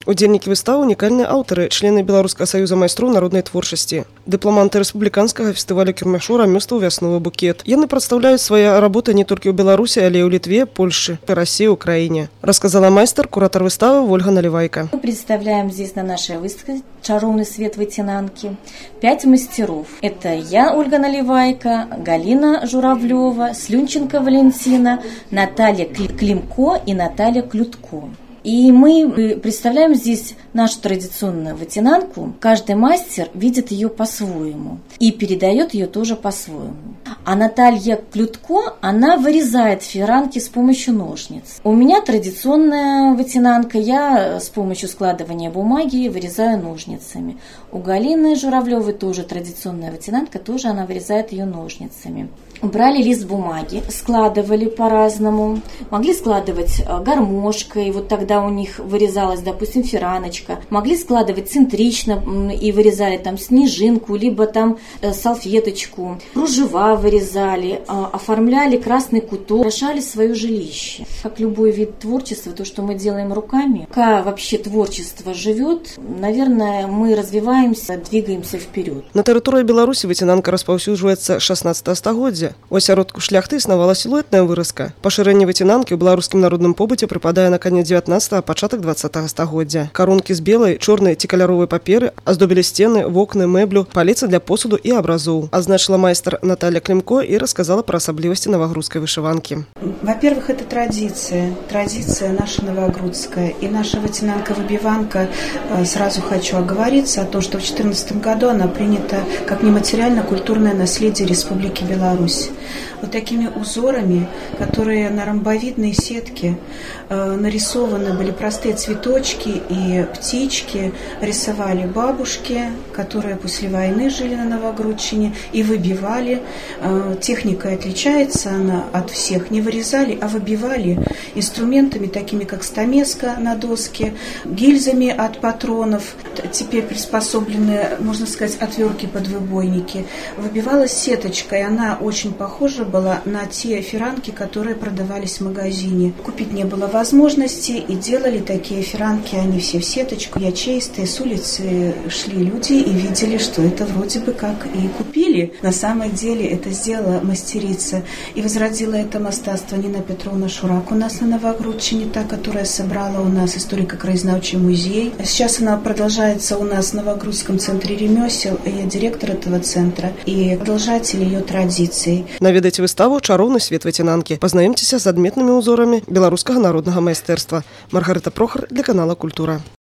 Удзельнікі выставы унікальныя аўтары, члены Беларускага саюза майстроў народнай творчасці, дыпламанты рэспубліканскага фестывалю кірмашу рамёстваў вясновы букет. Яны прадстаўляюць свае работы не толькі ў Беларусі, але і ў Літве, Польшы, России, Украине, рассказала майстер, куратор выставы Ольга Наливайко. Мы представляем здесь на нашей выставке «Чаровный свет Вытянанки» 5 мастеров. Это я, Ольга Наливайко, Галина Журавлева, Слюнченко Валентина, Наталья Климко и Наталья Клютко. И мы представляем здесь нашу традиционную вытянанку. Каждый мастер видит ее по-своему и передает ее тоже по-своему. А Наталья Клютко, она вырезает фиранки с помощью ножниц. У меня традиционная вытянанка, я с помощью складывания бумаги вырезаю ножницами. У Галины Журавлевой тоже традиционная вытянанка, тоже она вырезает ее ножницами. Брали лист бумаги, складывали по-разному. Могли складывать гармошкой, вот тогда у них вырезалась, допустим, фираночка. Могли складывать центрично и вырезали там снежинку, либо там салфеточку. Кружева вырезали, оформляли красный куток, украшали свое жилище. Как любой вид творчества, то, что мы делаем руками, пока вообще творчество живет, наверное, мы развиваемся, двигаемся вперед. На тэрыторыі Беларусі выцянанка распаўсюджваецца 16 стагоддзя. У асяродку шляхты існавала сілуэтная выразка. Пашырэнне выцянанкі ў беларускім народным побыце прыпадае на канец 19-го, пачатак 20-го стагоддзя. Карункі з белай, чорнай ці каляровай паперы аздобілі сцены, вокны, мэблю, паліцы для посуду і абразоў. Азначыла майстар Наталья Климко и рассказала про особливости новогрудской вышиванки. Во-первых, это традиция наша новогрудская. И наша вытянанка-выбиванка, сразу хочу оговориться о том, что в 2014 году она принята как нематериально-культурное наследие Республики Беларусь. Вот такими узорами, которые на ромбовидной сетке нарисованы были простые цветочки и птички, рисовали бабушки, которые после войны жили на Новогрудчине, и выбивали. Техника отличается она от всех. Не вырезали, а выбивали инструментами, такими как стамеска на доске, гильзами от патронов. Теперь приспособлены, можно сказать, отвертки под выбойники. Выбивалась сеточкой, она очень похожа была на те фиранки, которые продавались в магазине. Купить не было возможности, и делали такие фиранки, они все в сеточку, ячеистые. С улицы шли люди и видели, что это вроде бы как и купили. На самом деле это сделала мастерица. И возродила это мастерство Нина Петровна Шурак у нас на Новогрудчине, та, которая собрала у нас историко-краеведческий музей. Сейчас она продолжается у нас в Новогрудском центре ремесел. Я директор этого центра и продолжатель ее традиций. Наведайте выставу «Чароўны свет выцянанкі». Пазнаёмцеся з адметнымі ўзорамі беларускага народнага майстэрства. Маргарыта Прохар для канала «Культура».